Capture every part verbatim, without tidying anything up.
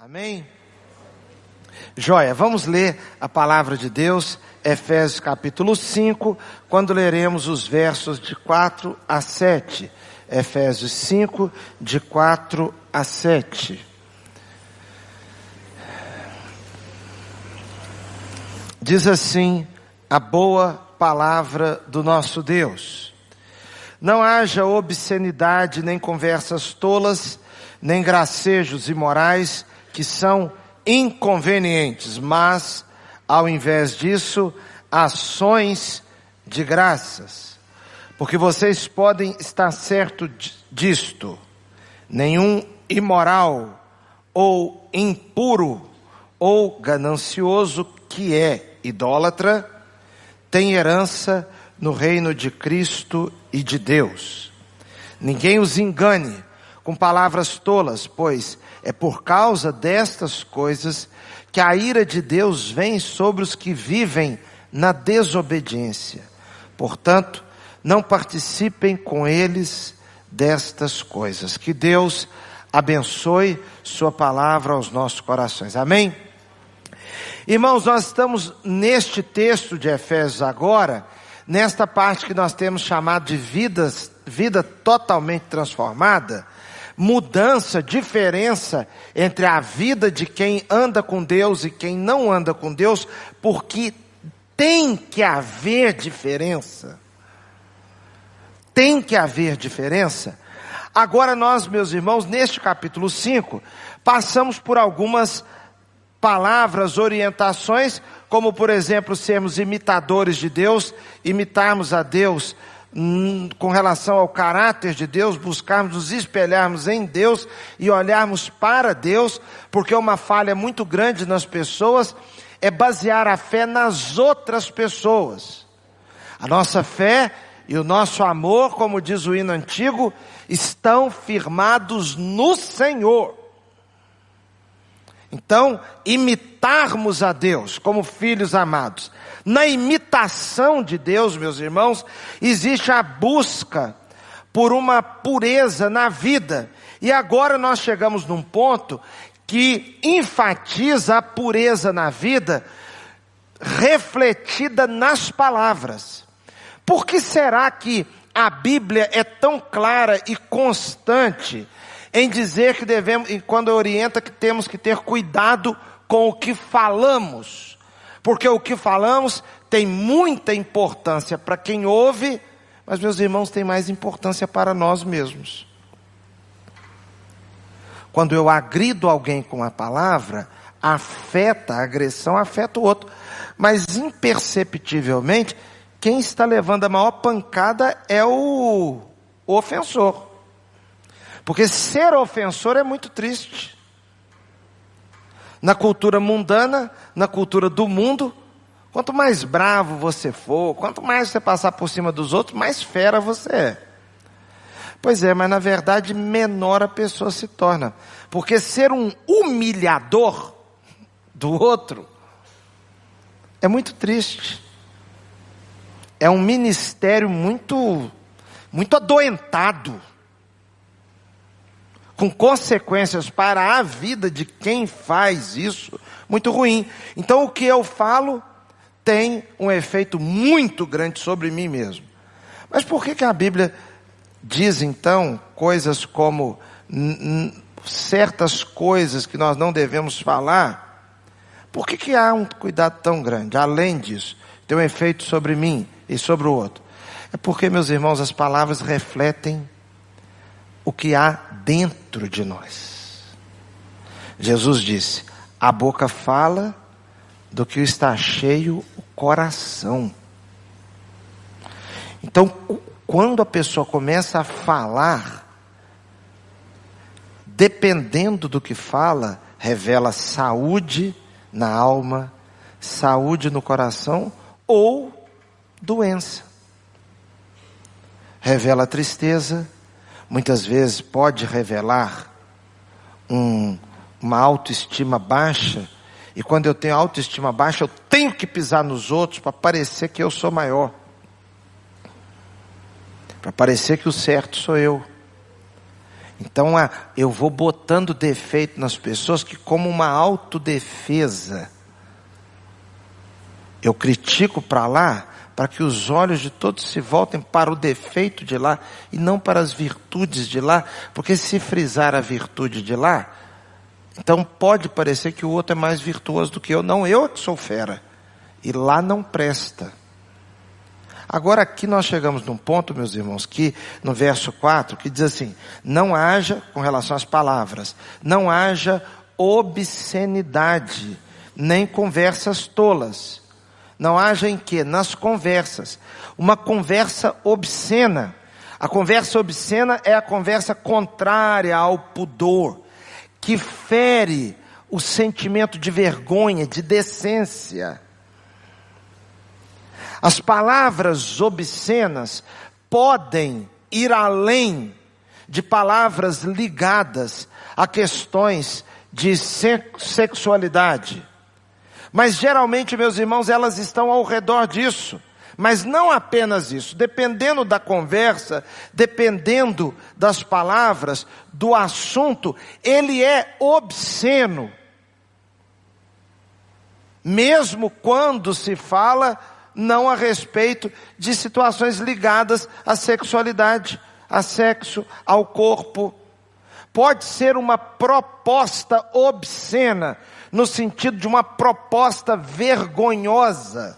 Amém? Joia, vamos ler a palavra de Deus, Efésios capítulo cinco, quando leremos os versos de quatro a sete. Efésios cinco, de quatro a sete. Diz assim a boa palavra do nosso Deus: não haja obscenidade, nem conversas tolas, nem gracejos imorais, que são inconvenientes, mas, ao invés disso, ações de graças. Porque vocês podem estar certos disto: nenhum imoral, ou impuro, ou ganancioso, que é idólatra, tem herança no reino de Cristo e de Deus. Ninguém os engane com palavras tolas, pois é por causa destas coisas que a ira de Deus vem sobre os que vivem na desobediência. Portanto, não participem com eles destas coisas. Que Deus abençoe sua palavra aos nossos corações. Amém? Irmãos, nós estamos neste texto de Efésios agora, nesta parte que nós temos chamado de vidas, vida totalmente transformada, mudança, diferença entre a vida de quem anda com Deus e quem não anda com Deus, porque tem que haver diferença. Tem que haver diferença. Agora nós, meus irmãos, neste capítulo cinco, passamos por algumas palavras, orientações, como por exemplo, sermos imitadores de Deus, imitarmos a Deus hum, com relação ao caráter de Deus, buscarmos nos espelharmos em Deus e olharmos para Deus, porque uma falha muito grande nas pessoas é basear a fé nas outras pessoas. A nossa fé e o nosso amor, como diz o hino antigo, estão firmados no Senhor. Então, imitarmos a Deus como filhos amados. Na imitação de Deus, meus irmãos, existe a busca por uma pureza na vida. E agora nós chegamos num ponto que enfatiza a pureza na vida, refletida nas palavras. Por que será que a Bíblia é tão clara e constante em dizer que devemos, quando orienta que temos que ter cuidado com o que falamos? Porque o que falamos tem muita importância para quem ouve, mas, meus irmãos, tem mais importância para nós mesmos. Quando eu agrido alguém com a palavra, afeta, a agressão afeta o outro. Mas, imperceptivelmente, quem está levando a maior pancada é o, o ofensor. Porque ser ofensor é muito triste. Na cultura mundana, na cultura do mundo, quanto mais bravo você for, quanto mais você passar por cima dos outros, mais fera você é. Pois é, mas na verdade menor a pessoa se torna. Porque ser um humilhador do outro é muito triste. É um ministério muito, muito adoentado, com consequências para a vida de quem faz isso, muito ruim. Então o que eu falo tem um efeito muito grande sobre mim mesmo. Mas por que que a Bíblia diz então coisas como n- n- certas coisas que nós não devemos falar? Por que que há um cuidado tão grande? Além disso, tem um efeito sobre mim e sobre o outro. É porque, meus irmãos, as palavras refletem o que há dentro de nós. Jesus disse: a boca fala do que está cheio o coração. Então, quando a pessoa começa a falar, dependendo do que fala, revela saúde na alma, saúde no coração ou doença. Revela tristeza, muitas vezes pode revelar um, uma autoestima baixa, e quando eu tenho autoestima baixa, eu tenho que pisar nos outros para parecer que eu sou maior, para parecer que o certo sou eu. Então eu vou botando defeito nas pessoas que, como uma autodefesa, eu critico para lá, para que os olhos de todos se voltem para o defeito de lá e não para as virtudes de lá, porque se frisar a virtude de lá, então pode parecer que o outro é mais virtuoso do que eu. Não, eu é que sou fera, e lá não presta. Agora aqui nós chegamos num ponto, meus irmãos, que no verso quatro, que diz assim: não haja, com relação às palavras, não haja obscenidade, nem conversas tolas. Não haja em quê? Nas conversas. Uma conversa obscena. A conversa obscena é a conversa contrária ao pudor, que fere o sentimento de vergonha, de decência. As palavras obscenas podem ir além de palavras ligadas a questões de sexualidade. Mas geralmente, meus irmãos, elas estão ao redor disso. Mas não apenas isso. Dependendo da conversa, dependendo das palavras, do assunto, ele é obsceno. Mesmo quando se fala não a respeito de situações ligadas à sexualidade, a sexo, ao corpo. Pode ser uma proposta obscena, no sentido de uma proposta vergonhosa.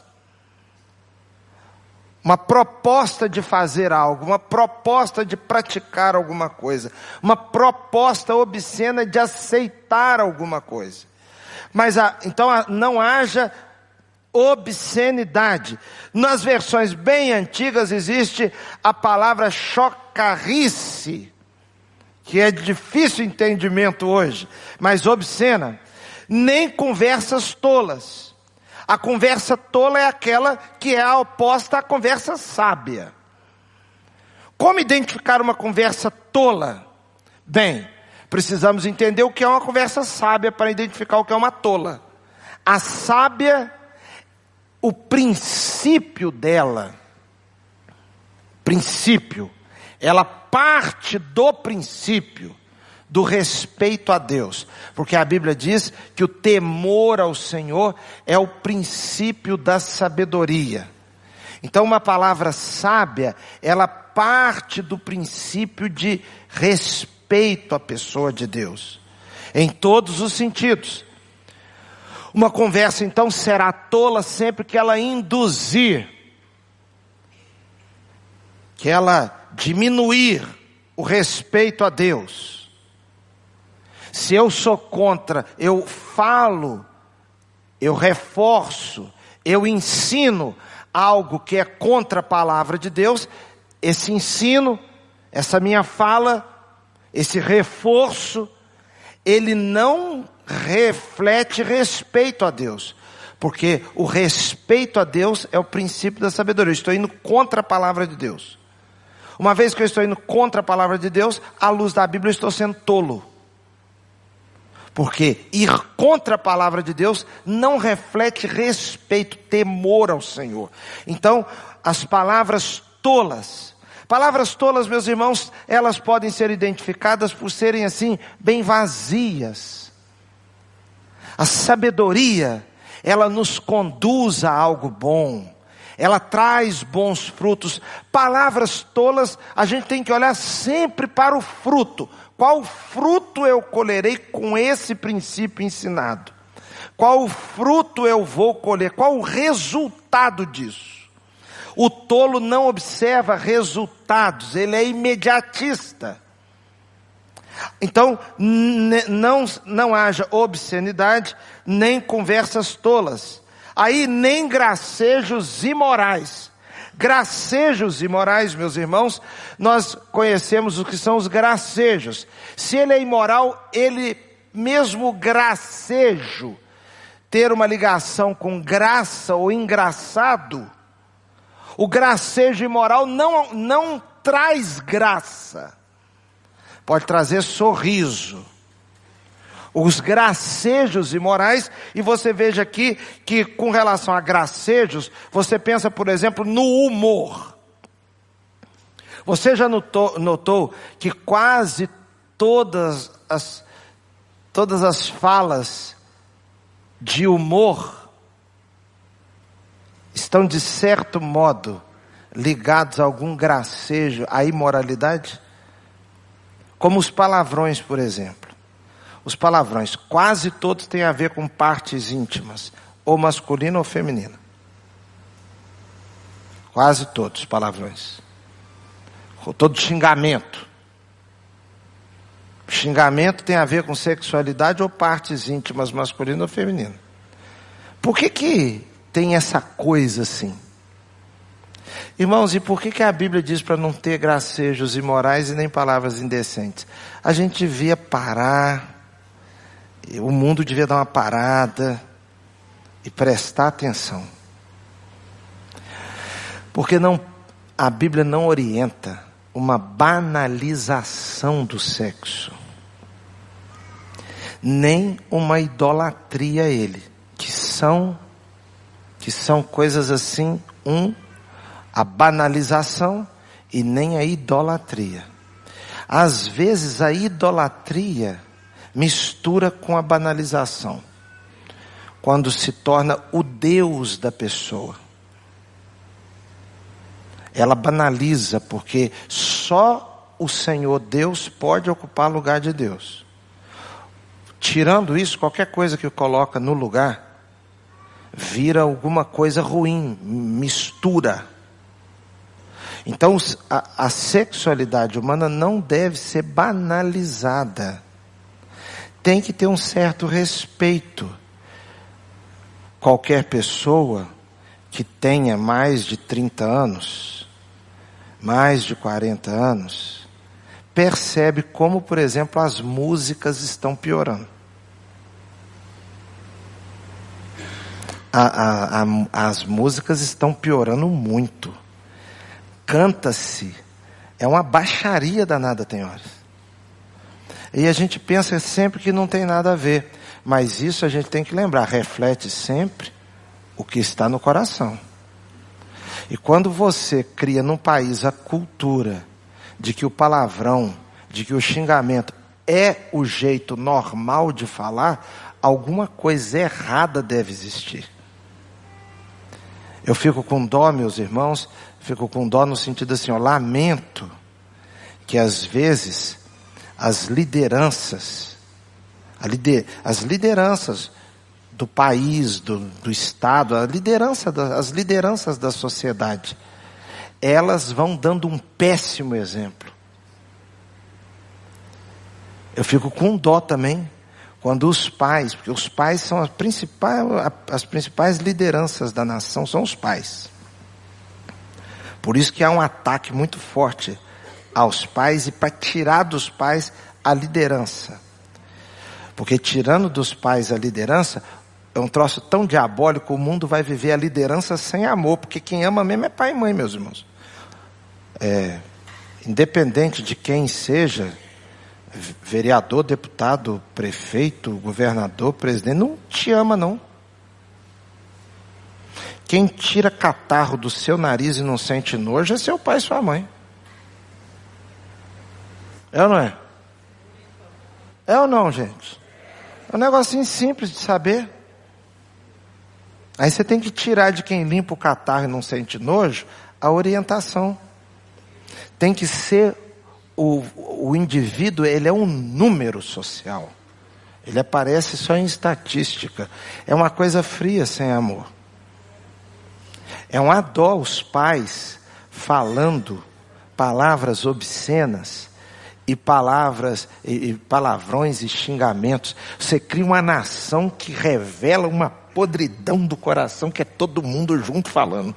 Uma proposta de fazer algo, uma proposta de praticar alguma coisa, uma proposta obscena de aceitar alguma coisa. Mas a, então a, não haja obscenidade. Nas versões bem antigas existe a palavra chocarrice, que é de difícil entendimento hoje, mas obscena. Nem conversas tolas. A conversa tola é aquela que é a oposta à conversa sábia. Como identificar uma conversa tola? Bem, precisamos entender o que é uma conversa sábia para identificar o que é uma tola. A sábia, o princípio dela, princípio, ela parte do princípio do respeito a Deus, porque a Bíblia diz que o temor ao Senhor é o princípio da sabedoria. Então uma palavra sábia, ela parte do princípio de respeito à pessoa de Deus, em todos os sentidos. Uma conversa então será tola sempre que ela induzir, que ela diminuir o respeito a Deus. Se eu sou contra, eu falo, eu reforço, eu ensino algo que é contra a palavra de Deus, esse ensino, essa minha fala, esse reforço, ele não reflete respeito a Deus. Porque o respeito a Deus é o princípio da sabedoria. Eu estou indo contra a palavra de Deus. Uma vez que eu estou indo contra a palavra de Deus, à luz da Bíblia eu estou sendo tolo. Porque ir contra a palavra de Deus não reflete respeito, temor ao Senhor. Então, as palavras tolas, palavras tolas, meus irmãos, elas podem ser identificadas por serem assim, bem vazias. A sabedoria, ela nos conduz a algo bom. Ela traz bons frutos. Palavras tolas, a gente tem que olhar sempre para o fruto. Qual fruto eu colherei com esse princípio ensinado? Qual fruto eu vou colher? Qual o resultado disso? O tolo não observa resultados, ele é imediatista. Então, não, não haja obscenidade, nem conversas tolas. Aí, nem gracejos imorais. Gracejos imorais, meus irmãos, nós conhecemos o que são os gracejos. Se ele é imoral, ele mesmo gracejo, ter uma ligação com graça ou engraçado, o gracejo imoral não, não traz graça, pode trazer sorriso. Os gracejos imorais, e você veja aqui que com relação a gracejos, você pensa, por exemplo, no humor. Você já notou, notou que quase todas as, todas as falas de humor estão, de certo modo, ligados a algum gracejo, à imoralidade? Como os palavrões, por exemplo. Os palavrões, quase todos têm a ver com partes íntimas, ou masculina ou feminina. Quase todos os palavrões. Todo xingamento. Xingamento tem a ver com sexualidade ou partes íntimas, masculina ou feminina. Por que que tem essa coisa assim? Irmãos, e por que que a Bíblia diz para não ter gracejos imorais e nem palavras indecentes? A gente devia parar, o mundo devia dar uma parada e prestar atenção. Porque não, a Bíblia não orienta uma banalização do sexo, nem uma idolatria a ele, que são, que são coisas assim, um, a banalização e nem a idolatria. Às vezes a idolatria mistura com a banalização, quando se torna o Deus da pessoa. Ela banaliza, porque só o Senhor Deus pode ocupar o lugar de Deus. Tirando isso, qualquer coisa que coloca no lugar, vira alguma coisa ruim, mistura. Então, a, a sexualidade humana não deve ser banalizada. Tem que ter um certo respeito. Qualquer pessoa que tenha mais de trinta anos, mais de quarenta anos, percebe como, por exemplo, as músicas estão piorando. A, a, a, as músicas estão piorando muito. Canta-se, é uma baixaria danada, tem horas. E a gente pensa sempre que não tem nada a ver, mas isso a gente tem que lembrar, reflete sempre o que está no coração. E quando você cria num país a cultura de que o palavrão, de que o xingamento é o jeito normal de falar, alguma coisa errada deve existir. Eu fico com dó, meus irmãos, fico com dó no sentido assim, eu lamento que às vezes as lideranças, a lider, as lideranças do país, do, do Estado, a liderança da, as lideranças da sociedade, elas vão dando um péssimo exemplo. Eu fico com dó também quando os pais, porque os pais são as principais, as principais lideranças da nação, são os pais. Por isso que há um ataque muito forte aos pais e para tirar dos pais a liderança. Porque tirando dos pais a liderança, é um troço tão diabólico, o mundo vai viver a liderança sem amor, porque quem ama mesmo é pai e mãe, meus irmãos. É, independente de quem seja, vereador, deputado, prefeito, governador, presidente, não te ama não. Quem tira catarro do seu nariz e não sente nojo é seu pai e sua mãe. É ou não é? É ou não, gente? É um negocinho simples de saber. Aí você tem que tirar de quem limpa o catarro e não sente nojo a orientação. Tem que ser o, o indivíduo, ele é um número social. Ele aparece só em estatística. É uma coisa fria, sem amor. É uma dó os pais falando palavras obscenas e palavras, e, e palavrões e xingamentos. Você cria uma nação que revela uma podridão do coração, que é todo mundo junto falando.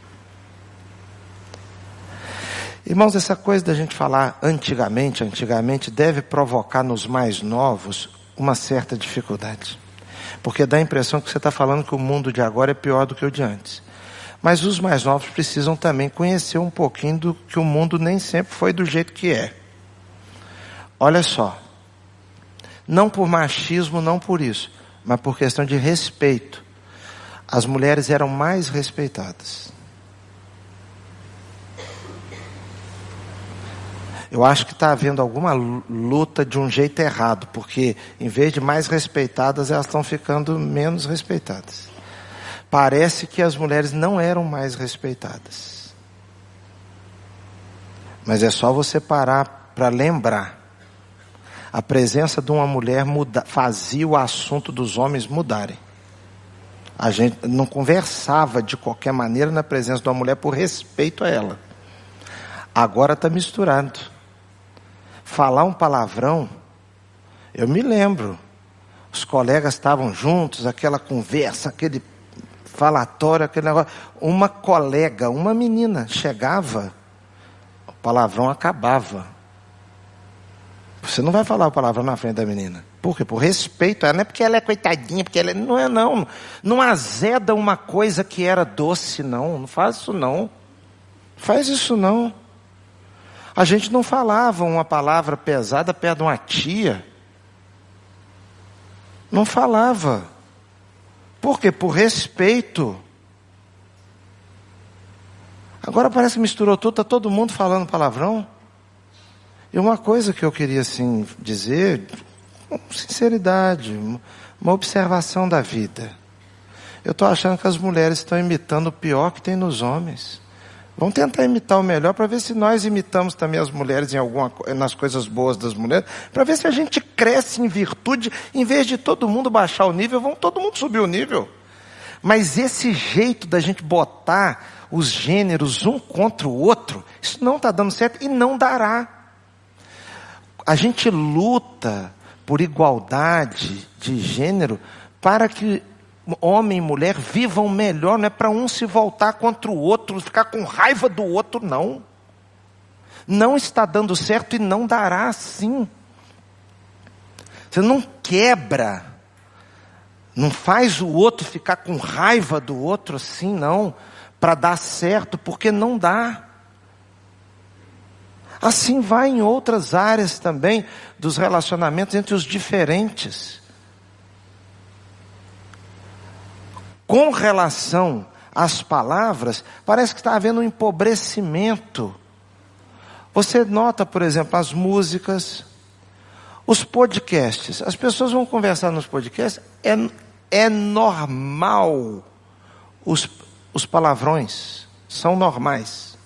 Irmãos, essa coisa da gente falar antigamente, antigamente, deve provocar nos mais novos uma certa dificuldade. Porque dá a impressão que você está falando que o mundo de agora é pior do que o de antes. Mas os mais novos precisam também conhecer um pouquinho do que o mundo nem sempre foi do jeito que é. Olha só, não por machismo, não por isso, mas por questão de respeito. As mulheres eram mais respeitadas. Eu acho que está havendo alguma luta de um jeito errado, porque em vez de mais respeitadas, elas estão ficando menos respeitadas. Parece que as mulheres não eram mais respeitadas. Mas é só você parar para lembrar. A presença de uma mulher muda, fazia o assunto dos homens mudarem. A gente não conversava de qualquer maneira na presença de uma mulher por respeito a ela. Agora está misturado. Falar um palavrão, eu me lembro, os colegas estavam juntos, aquela conversa, aquele falatório, aquele negócio. Uma colega, uma menina chegava, o palavrão acabava. Você não vai falar o palavrão na frente da menina. Por quê? Por respeito a ela. Não é porque ela é coitadinha, porque ela é... Não é não. Não azeda uma coisa que era doce, não. Não faz isso não. Faz isso não. A gente não falava uma palavra pesada perto de uma tia. Não falava. Por quê? Por respeito. Agora parece que misturou tudo, está todo mundo falando palavrão. E uma coisa que eu queria assim dizer, com sinceridade, uma observação da vida. Eu estou achando que as mulheres estão imitando o pior que tem nos homens. Vamos tentar imitar o melhor para ver se nós imitamos também as mulheres em alguma, nas coisas boas das mulheres, para ver se a gente cresce em virtude, em vez de todo mundo baixar o nível, vamos todo mundo subir o nível. Mas esse jeito da gente botar os gêneros um contra o outro, isso não está dando certo e não dará. A gente luta por igualdade de gênero para que homem e mulher vivam melhor, não é para um se voltar contra o outro, ficar com raiva do outro, não. Não está dando certo e não dará assim. Você não quebra, não faz o outro ficar com raiva do outro assim, não, para dar certo, porque não dá. Assim vai em outras áreas também dos relacionamentos entre os diferentes. Com relação às palavras, parece que está havendo um empobrecimento. Você nota, por exemplo, as músicas, os podcasts. As pessoas vão conversar nos podcasts, é, é normal. Os, os palavrões são normais.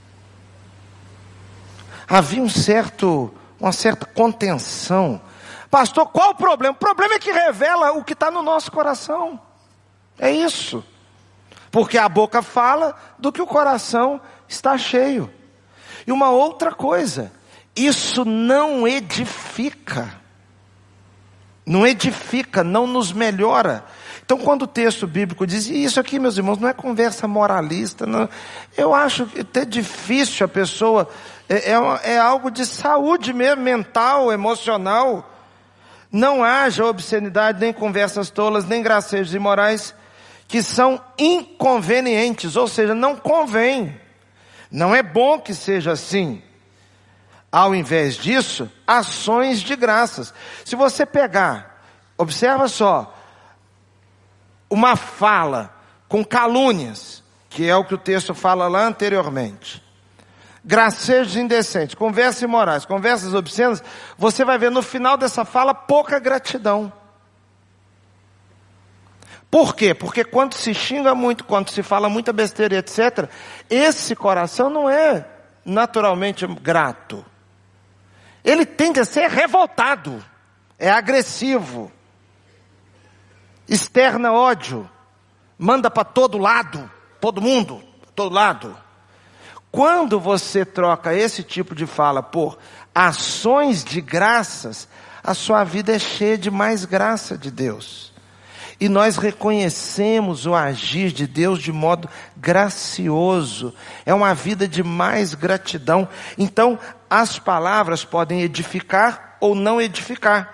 Havia um certo, uma certa contenção. Pastor, qual o problema? O problema é que revela o que está no nosso coração. É isso. Porque a boca fala do que o coração está cheio. E uma outra coisa, isso não edifica. Não edifica, não nos melhora. Então quando o texto bíblico diz, e isso aqui, meus irmãos, não é conversa moralista, não. Eu acho que é difícil a pessoa, é, é, é algo de saúde mesmo, mental, emocional. Não haja obscenidade, nem conversas tolas, nem gracejos imorais, que são inconvenientes, ou seja, não convém. Não é bom que seja assim. Ao invés disso, ações de graças. Se você pegar, observa só, uma fala com calúnias, que é o que o texto fala lá anteriormente, gracejos indecentes, conversas imorais, conversas obscenas, você vai ver no final dessa fala pouca gratidão. Por quê? Porque quando se xinga muito, quando se fala muita besteira, etcétera, esse coração não é naturalmente grato. Ele tende a ser revoltado, é agressivo, externa ódio, manda para todo lado, todo mundo, todo lado. Quando você troca esse tipo de fala por ações de graças, a sua vida é cheia de mais graça de Deus. E nós reconhecemos o agir de Deus de modo gracioso. É uma vida de mais gratidão. Então, as palavras podem edificar ou não edificar.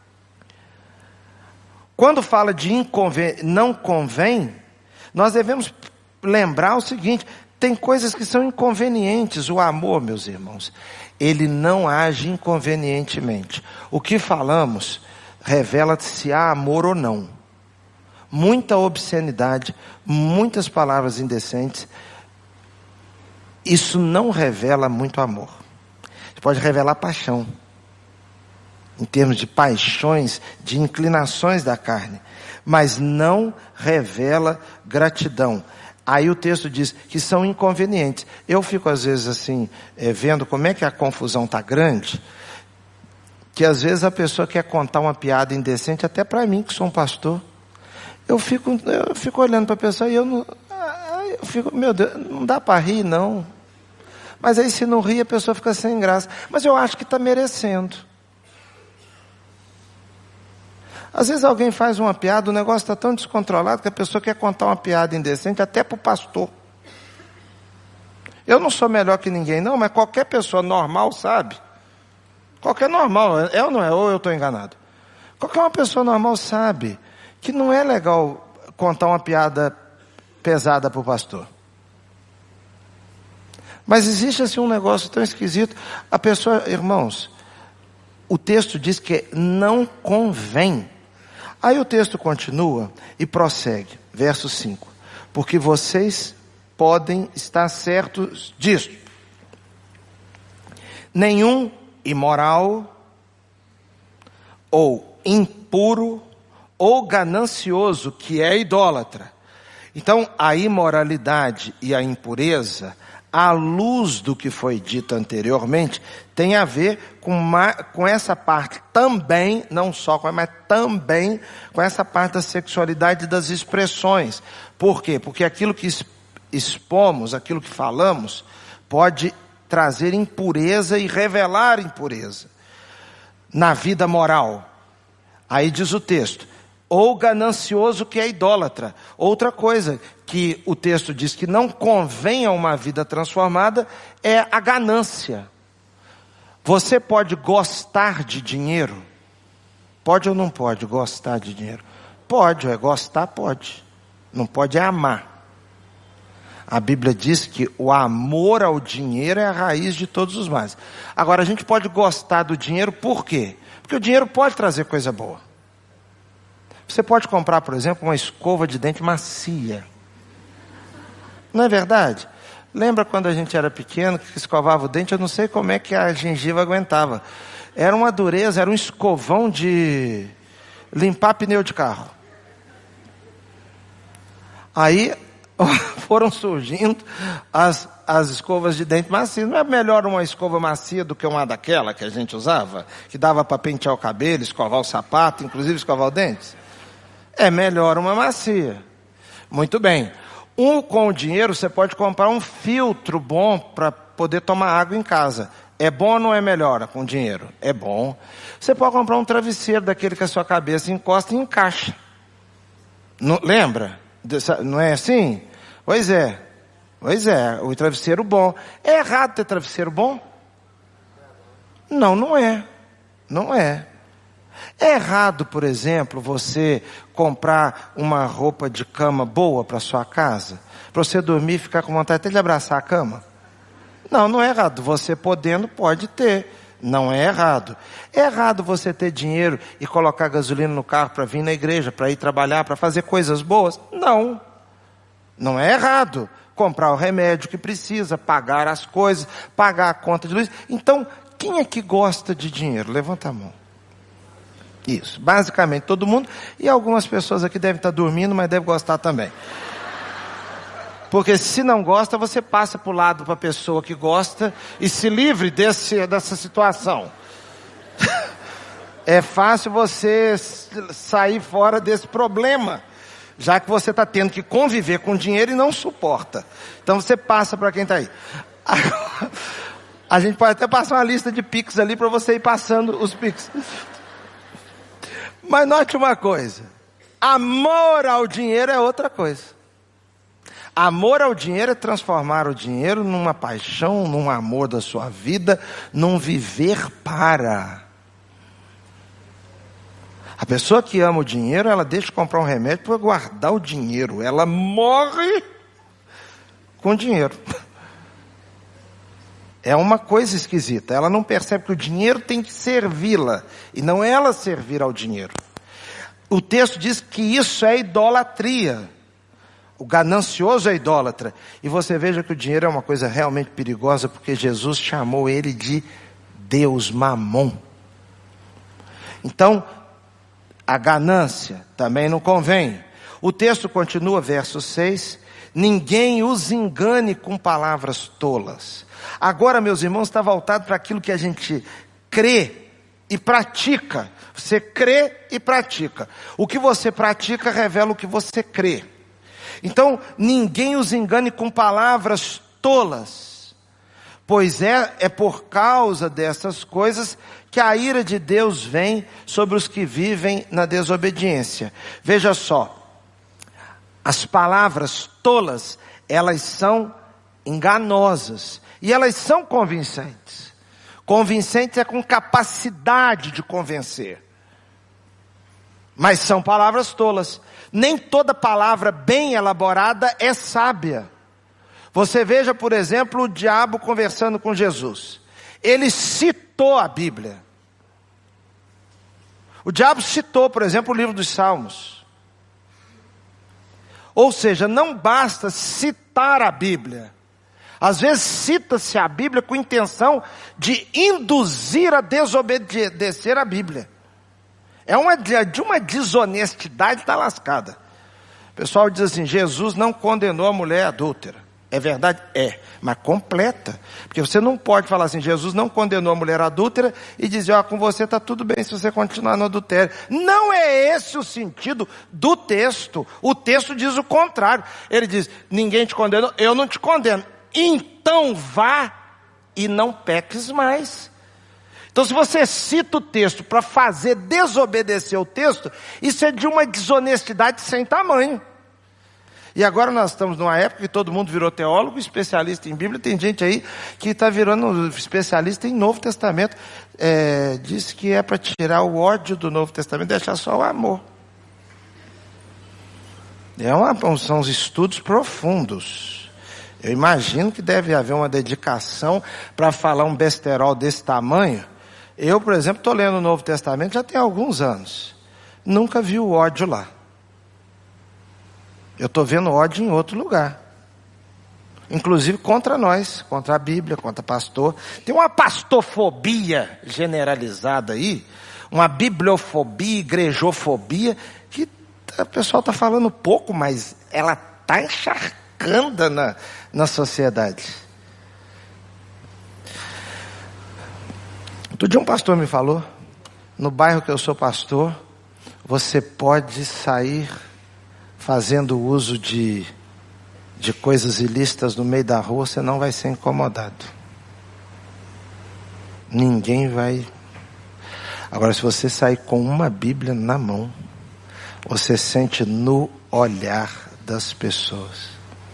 Quando fala de inconven... não convém, nós devemos lembrar o seguinte, tem coisas que são inconvenientes. O amor, meus irmãos, ele não age inconvenientemente. O que falamos revela se há amor ou não. Muita obscenidade, muitas palavras indecentes, isso não revela muito amor. pode revelar paixão, em termos de paixões, de inclinações da carne, mas não revela gratidão. Aí o texto diz que são inconvenientes. Eu fico às vezes assim, é, vendo como é que a confusão está grande, que às vezes a pessoa quer contar uma piada indecente, até para mim que sou um pastor. Eu fico, eu fico olhando para a pessoa e eu não, eu fico, meu Deus, não dá para rir não. Mas aí se não rir a pessoa fica sem graça. Mas eu acho que está merecendo. Às vezes alguém faz uma piada, o negócio está tão descontrolado que a pessoa quer contar uma piada indecente até para o pastor. Eu não sou melhor que ninguém não, mas qualquer pessoa normal sabe. Qualquer normal, é ou não é? Ou eu estou enganado? Qualquer uma pessoa normal sabe que não é legal contar uma piada pesada para o pastor. Mas existe assim um negócio tão esquisito. A pessoa, irmãos, o texto diz que não convém. Aí o texto continua e prossegue, verso cinco. Porque vocês podem estar certos disso. Nenhum imoral, ou impuro, ou ganancioso, que é idólatra. Então, a imoralidade e a impureza, à luz do que foi dito anteriormente, tem a ver com, uma, com essa parte também, não só com, mas também com essa parte da sexualidade e das expressões. Por quê? Porque aquilo que expomos, aquilo que falamos, pode trazer impureza e revelar impureza na vida moral. Aí diz o texto, ou ganancioso que é idólatra. Outra coisa que o texto diz que não convém a uma vida transformada é a ganância. Você pode gostar de dinheiro? Pode ou não pode gostar de dinheiro? Pode, é gostar, pode. Não pode é amar. A Bíblia diz que o amor ao dinheiro é a raiz de todos os males. Agora, a gente pode gostar do dinheiro por quê? Porque o dinheiro pode trazer coisa boa. Você pode comprar, por exemplo, uma escova de dente macia. Não é verdade? Lembra quando a gente era pequeno, que escovava o dente? Eu não sei como é que a gengiva aguentava. Era uma dureza, era um escovão de limpar pneu de carro. Aí foram surgindo as, as escovas de dente macias. Não é melhor uma escova macia do que uma daquela que a gente usava? Que dava para pentear o cabelo, escovar o sapato, inclusive escovar o dente? É melhor uma macia. Muito bem. Um, com o dinheiro você pode comprar um filtro bom para poder tomar água em casa. É bom ou não é melhor com dinheiro? É bom. Você pode comprar um travesseiro daquele que a sua cabeça encosta e encaixa. Não, lembra? Não é assim? Pois é. Pois é. O travesseiro bom. É errado ter travesseiro bom? Não, não é. Não é. É errado, por exemplo, você comprar uma roupa de cama boa para sua casa? Para você dormir e ficar com vontade até de abraçar a cama? Não, não é errado. Você podendo, pode ter. Não é errado. É errado você ter dinheiro e colocar gasolina no carro para vir na igreja, para ir trabalhar, para fazer coisas boas? Não. Não é errado. Comprar o remédio que precisa, pagar as coisas, pagar a conta de luz. Então, quem é que gosta de dinheiro? Levanta a mão. Isso, basicamente todo mundo, e algumas pessoas aqui devem estar dormindo, mas devem gostar também. Porque se não gosta, você passa para o lado para a pessoa que gosta e se livre desse, dessa situação. É fácil você sair fora desse problema, já que você está tendo que conviver com dinheiro e não suporta. Então você passa para quem está aí. Agora, a gente pode até passar uma lista de Pix ali para você ir passando os Pix. Mas note uma coisa, amor ao dinheiro é outra coisa. Amor ao dinheiro é transformar o dinheiro numa paixão, num amor da sua vida, num viver para. A pessoa que ama o dinheiro, ela deixa de comprar um remédio para guardar o dinheiro. Ela morre com dinheiro. É uma coisa esquisita. Ela não percebe que o dinheiro tem que servi-la e não ela servir ao dinheiro. O texto diz que isso é idolatria. O ganancioso é idólatra. E você veja que o dinheiro é uma coisa realmente perigosa, porque Jesus chamou ele de Deus Mamon. Então, a ganância também não convém. O texto continua, verso seis, ninguém os engane com palavras tolas. Agora, meus irmãos, está voltado para aquilo que a gente crê e pratica. Você crê e pratica. O que você pratica revela o que você crê. Então, ninguém os engane com palavras tolas, pois é, é por causa dessas coisas que a ira de Deus vem sobre os que vivem na desobediência. Veja só, as palavras tolas, elas são enganosas e elas são convincentes. Convincentes é com capacidade de convencer. Mas são palavras tolas. Nem toda palavra bem elaborada é sábia. Você veja, por exemplo, o diabo conversando com Jesus. Ele citou a Bíblia. O diabo citou, por exemplo, o livro dos Salmos. Ou seja, não basta citar a Bíblia. Às vezes cita-se a Bíblia com intenção de induzir a desobedecer a Bíblia. É uma, de uma desonestidade da lascada. O pessoal diz assim, Jesus não condenou a mulher adúltera. É verdade? É, mas completa. Porque você não pode falar assim, Jesus não condenou a mulher adúltera e dizer, ó, com você está tudo bem se você continuar no adultério. Não é esse o sentido do texto. O texto diz o contrário. Ele diz, ninguém te condenou, eu não te condeno. Então vá e não peques mais. Então, se você cita o texto para fazer desobedecer o texto, isso é de uma desonestidade sem tamanho. E agora nós estamos numa época que todo mundo virou teólogo, especialista em Bíblia. Tem gente aí que está virando especialista em Novo Testamento. É, diz que é para tirar o ódio do Novo Testamento e deixar só o amor. É uma, são uns estudos profundos. Eu imagino que deve haver uma dedicação para falar um besterol desse tamanho. Eu, por exemplo, estou lendo o Novo Testamento já tem alguns anos. Nunca vi o ódio lá. Eu estou vendo ódio em outro lugar. Inclusive contra nós, contra a Bíblia, contra pastor. Tem uma pastofobia generalizada aí, uma bibliofobia, igrejofobia, que o pessoal está falando pouco, mas ela está encharcando na, na sociedade. Outro dia um pastor me falou, no bairro que eu sou pastor, você pode sair fazendo uso de, de coisas ilícitas no meio da rua, você não vai ser incomodado. Ninguém vai. Agora, se você sair com uma Bíblia na mão, você sente no olhar das pessoas.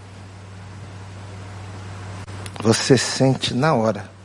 Você sente na hora.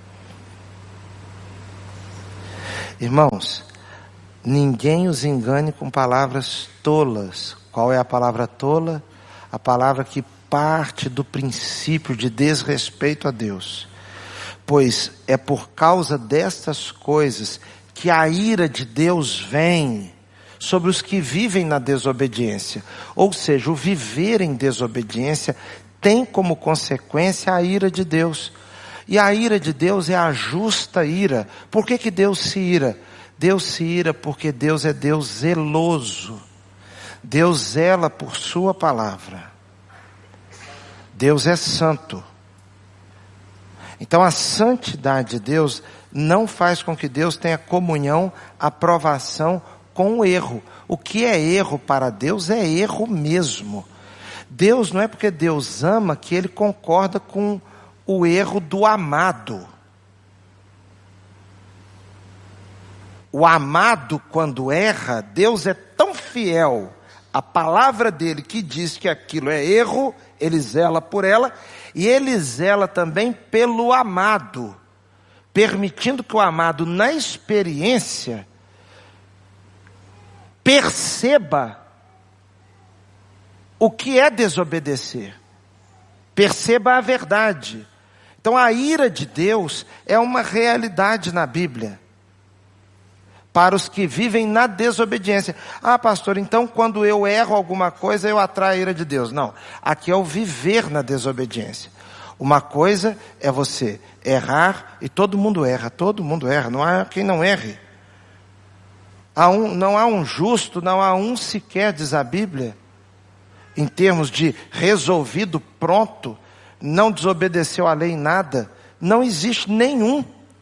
Irmãos, ninguém os engane com palavras tolas. Qual é a palavra tola? A palavra que parte do princípio de desrespeito a Deus. Pois é por causa destas coisas que a ira de Deus vem sobre os que vivem na desobediência. Ou seja, o viver em desobediência tem como consequência a ira de Deus. E a ira de Deus é a justa ira. Por que que Deus se ira? Deus se ira porque Deus é Deus zeloso. Deus zela por sua palavra. Deus é santo. Então a santidade de Deus não faz com que Deus tenha comunhão, aprovação com o erro. O que é erro para Deus é erro mesmo. Deus não é porque Deus ama que Ele concorda com o erro do amado. O amado, quando erra, Deus é tão fiel à palavra dele que diz que aquilo é erro, ele zela por ela, e ele zela também pelo amado, permitindo que o amado, na experiência, perceba o que é desobedecer, perceba a verdade. Então a ira de Deus é uma realidade na Bíblia, para os que vivem na desobediência. Ah, pastor, então quando eu erro alguma coisa, eu atraio a ira de Deus. Não, aqui é o viver na desobediência. Uma coisa é você errar, e todo mundo erra, todo mundo erra, não há quem não erre. Há um, não há um justo, não há um sequer, diz a Bíblia, em termos de resolvido, pronto, não desobedeceu à lei em nada, não existe nenhum.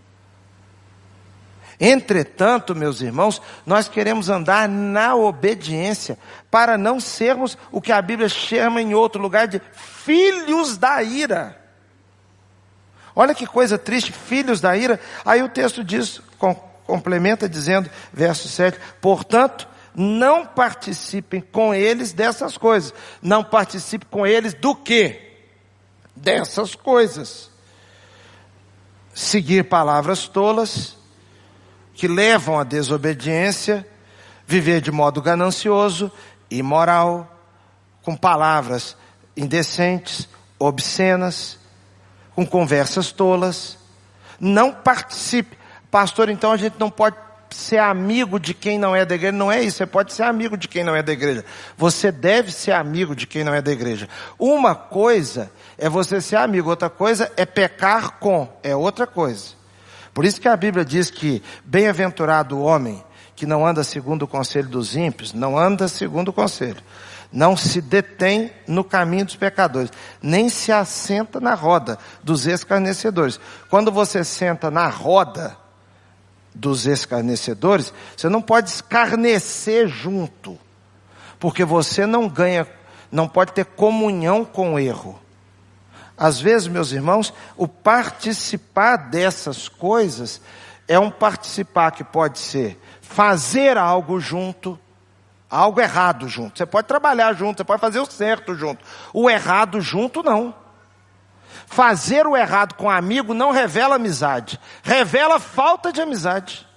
Entretanto, meus irmãos, nós queremos andar na obediência, para não sermos o que a Bíblia chama em outro lugar de filhos da ira. Olha que coisa triste, filhos da ira. Aí o texto diz, com, complementa dizendo, verso sete, portanto, não participem com eles dessas coisas. Não participem com eles do quê? Dessas coisas. Seguir palavras tolas, que levam à desobediência, viver de modo ganancioso, imoral, com palavras indecentes, obscenas, com conversas tolas. Não participe. Pastor, então a gente não pode ser amigo de quem não é da igreja. Não é isso, você pode ser amigo de quem não é da igreja. Você deve ser amigo de quem não é da igreja. Uma coisa é você ser amigo, outra coisa é pecar com, é outra coisa. Por isso que a Bíblia diz que bem-aventurado o homem que não anda segundo o conselho dos ímpios, não anda segundo o conselho, não se detém no caminho dos pecadores, nem se assenta na roda dos escarnecedores. Quando você senta na roda dos escarnecedores, você não pode escarnecer junto, porque você não ganha, não pode ter comunhão com o erro. Às vezes, meus irmãos, o participar dessas coisas é um participar que pode ser fazer algo junto, algo errado junto. Você pode trabalhar junto, você pode fazer o certo junto. O errado junto, não. Fazer o errado com um amigo não revela amizade, revela falta de amizade.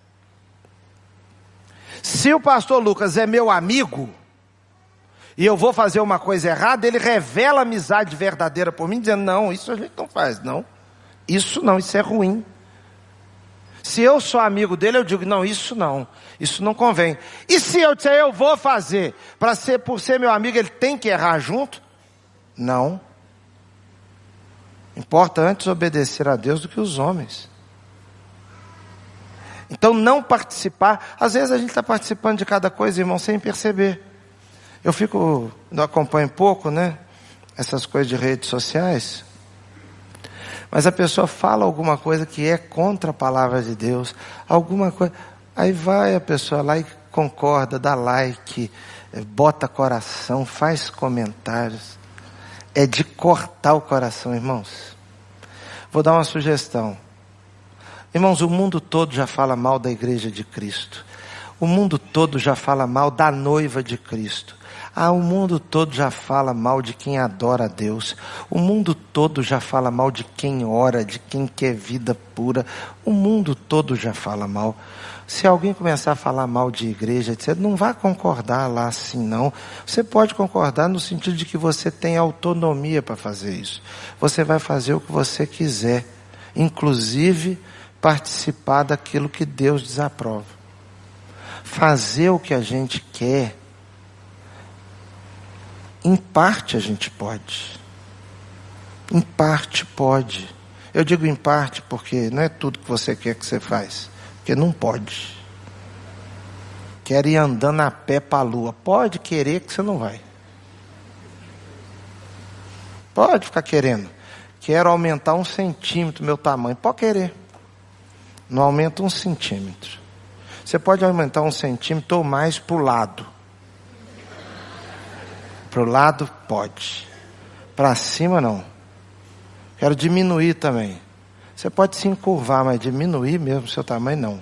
Se o pastor Lucas é meu amigo, e eu vou fazer uma coisa errada, ele revela amizade verdadeira por mim, dizendo, não, isso a gente não faz, não. Isso não, isso é ruim. Se eu sou amigo dele, eu digo, não, isso não, isso não convém. E se eu disser, eu vou fazer, para ser, por ser meu amigo, ele tem que errar junto? Não. Importa antes obedecer a Deus do que os homens. Então não participar, às vezes a gente está participando de cada coisa, irmão, sem perceber. Eu fico, não acompanho pouco, né, essas coisas de redes sociais, mas a pessoa fala alguma coisa que é contra a palavra de Deus, alguma coisa, aí vai a pessoa lá e concorda, dá like, bota coração, faz comentários, é de cortar o coração, irmãos. Vou dar uma sugestão. Irmãos, o mundo todo já fala mal da igreja de Cristo, o mundo todo já fala mal da noiva de Cristo. Ah, o mundo todo já fala mal de quem adora a Deus. O mundo todo já fala mal de quem ora, de quem quer vida pura. O mundo todo já fala mal. Se alguém começar a falar mal de igreja, você não vai concordar lá assim não. Você pode concordar no sentido de que você tem autonomia para fazer isso. Você vai fazer o que você quiser, inclusive participar daquilo que Deus desaprova. Fazer o que a gente quer, em parte a gente pode. Em parte pode. Eu digo em parte porque não é tudo que você quer que você faz. Porque não pode. Quer ir andando a pé para a lua. Pode querer que você não vai. Pode ficar querendo. Quero aumentar um centímetro meu tamanho. Pode querer. Não aumenta um centímetro. Você pode aumentar um centímetro ou mais para o lado. Para o lado pode. Para cima não. Quero diminuir também. Você pode se encurvar, mas diminuir mesmo o seu tamanho não.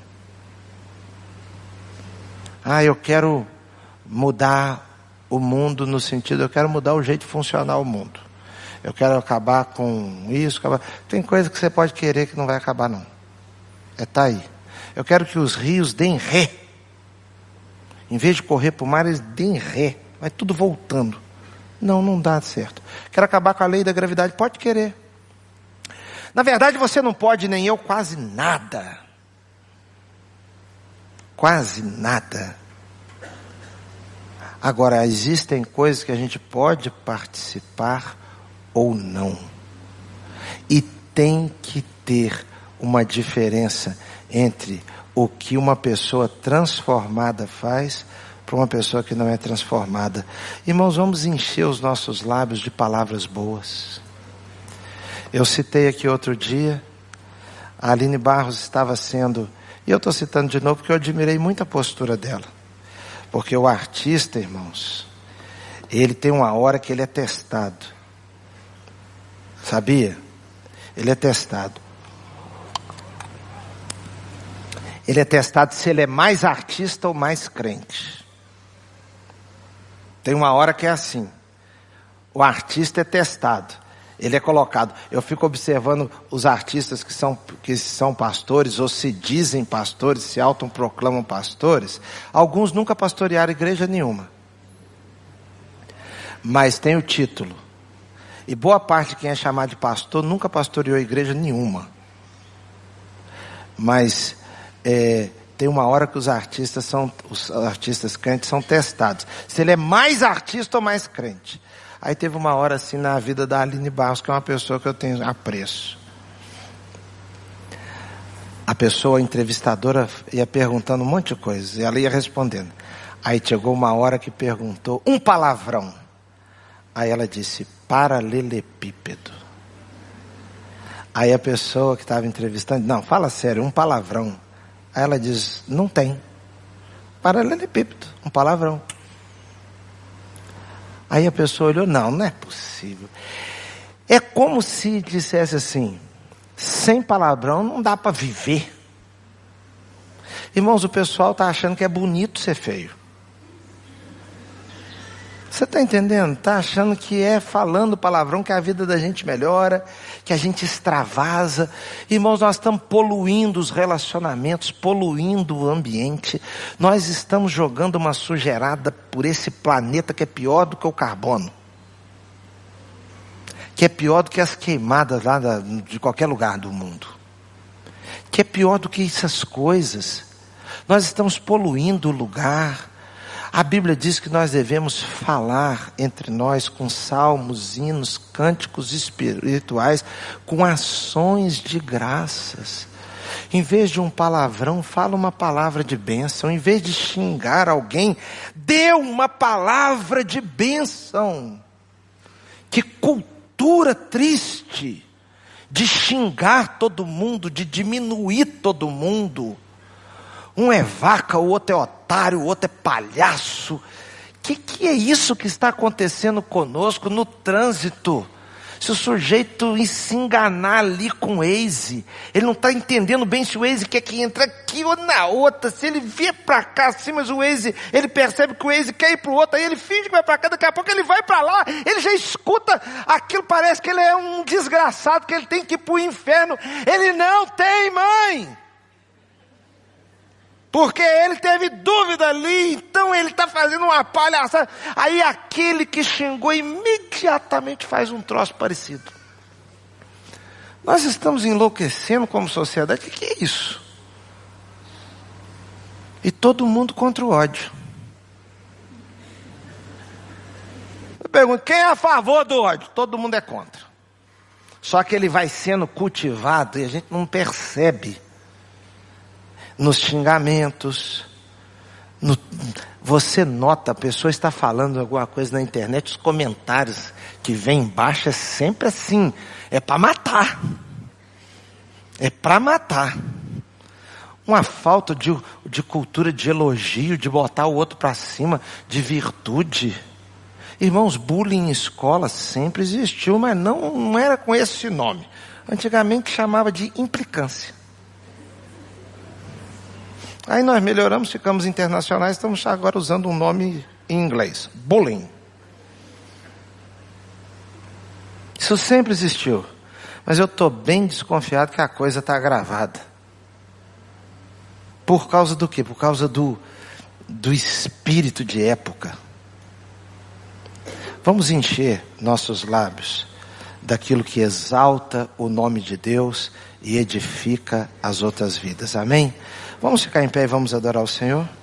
Ah, eu quero mudar o mundo no sentido, eu quero mudar o jeito de funcionar o mundo. Eu quero acabar com isso, acabar. Tem coisa que você pode querer que não vai acabar não. É tá aí. Eu quero que os rios deem ré. Em vez de correr para o mar, eles deem ré. Vai tudo voltando. Não, não dá certo. Quero acabar com a lei da gravidade. Pode querer. Na verdade, você não pode, nem eu, quase nada. Quase nada. Agora, existem coisas que a gente pode participar ou não. E tem que ter uma diferença entre o que uma pessoa transformada faz para uma pessoa que não é transformada. Irmãos, vamos encher os nossos lábios de palavras boas. Eu citei aqui outro dia, a Aline Barros estava sendo, e eu estou citando de novo porque eu admirei muito a postura dela. Porque o artista, irmãos, ele tem uma hora que ele é testado. Sabia? Ele é testado. Ele é testado se ele é mais artista ou mais crente. Tem uma hora que é assim. O artista é testado. Ele é colocado. Eu fico observando os artistas que são, que são pastores, ou se dizem pastores, se autoproclamam pastores. Alguns nunca pastorearam igreja nenhuma. Mas tem o título. E boa parte de quem é chamado de pastor nunca pastoreou igreja nenhuma. Mas é, tem uma hora que os artistas são, os artistas crentes são testados. Se ele é mais artista ou mais crente. Aí teve uma hora assim na vida da Aline Barros, que é uma pessoa que eu tenho apreço. A pessoa, a entrevistadora, ia perguntando um monte de coisas, e ela ia respondendo. Aí chegou uma hora que perguntou um palavrão. Aí ela disse, paralelepípedo. Aí a pessoa que estava entrevistando, não, fala sério, um palavrão. Aí ela diz, não tem. Paralelepípedo, um palavrão. Aí a pessoa olhou, não, não é possível. É como se dissesse assim, sem palavrão não dá para viver. Irmãos, o pessoal está achando que é bonito ser feio. Você está entendendo? Está achando que é falando palavrão que a vida da gente melhora, que a gente extravasa. Irmãos, nós estamos poluindo os relacionamentos, poluindo o ambiente. Nós estamos jogando uma sujeirada por esse planeta que é pior do que o carbono. Que é pior do que as queimadas lá da, de qualquer lugar do mundo. Que é pior do que essas coisas. Nós estamos poluindo o lugar. A Bíblia diz que nós devemos falar entre nós com salmos, hinos, cânticos espirituais, com ações de graças. Em vez de um palavrão, fala uma palavra de bênção. Em vez de xingar alguém, dê uma palavra de bênção. Que cultura triste de xingar todo mundo, de diminuir todo mundo. Um é vaca, o outro é otário, o outro é palhaço. O que, que é isso que está acontecendo conosco no trânsito? Se o sujeito se enganar ali com o Waze, ele não está entendendo bem se o Waze quer que entre aqui ou na outra. Se ele vier para cá assim, mas o Waze, ele percebe que o Waze quer ir para o outro, aí ele finge que vai para cá, daqui a pouco ele vai para lá, ele já escuta aquilo, parece que ele é um desgraçado, que ele tem que ir para o inferno. Ele não tem, mãe. Porque ele teve dúvida ali, então ele está fazendo uma palhaçada. Aí aquele que xingou imediatamente faz um troço parecido. Nós estamos enlouquecendo como sociedade. O que é isso? E todo mundo contra o ódio. Eu pergunto, quem é a favor do ódio? Todo mundo é contra. Só que ele vai sendo cultivado e a gente não percebe. Nos xingamentos, no, você nota, a pessoa está falando alguma coisa na internet, os comentários que vem embaixo é sempre assim, é para matar, é para matar, uma falta de, de cultura de elogio, de botar o outro para cima, de virtude. Irmãos, bullying em escola sempre existiu, mas não, não era com esse nome, antigamente chamava de implicância. Aí nós melhoramos, ficamos internacionais, estamos agora usando um nome em inglês. Bullying. Isso sempre existiu. Mas eu estou bem desconfiado que a coisa está agravada. Por causa do quê? Por causa do, do espírito de época. Vamos encher nossos lábios daquilo que exalta o nome de Deus e edifica as outras vidas. Amém? Vamos ficar em pé e vamos adorar o Senhor?